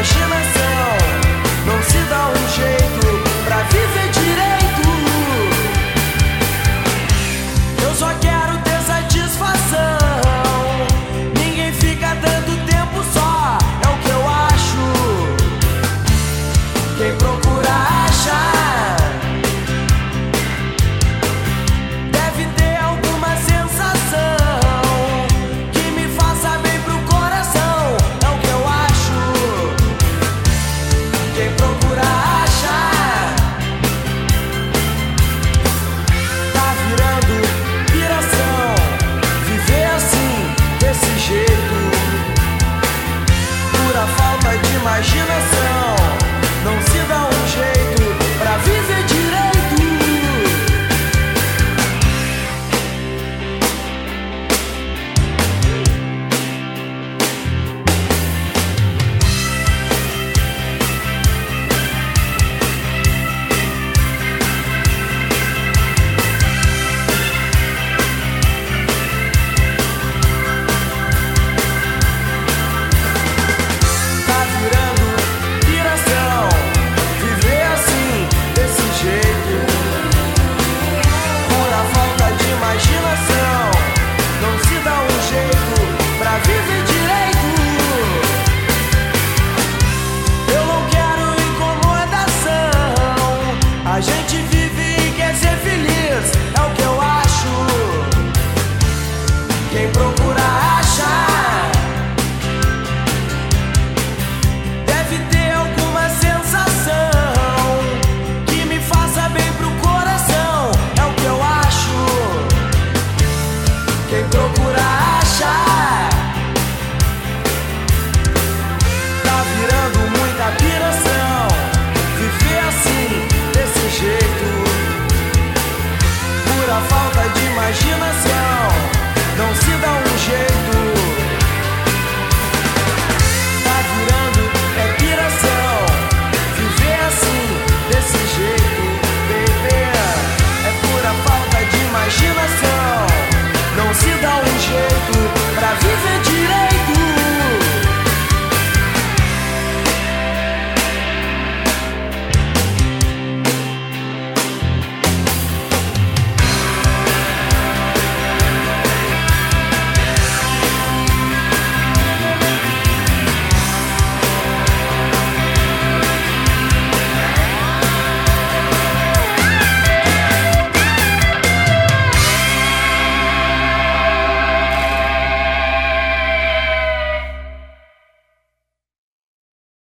imaginação. Não se dá um jeito pra viver direito. Eu só quero ter satisfação. Ninguém fica tanto tempo só, é o que eu acho. Quem procura acha. Deve ter alguma sensação que me faça bem pro coração, é o que eu acho. Quem procura acha. Tá virando piração viver assim, desse jeito, pura falta de imaginação.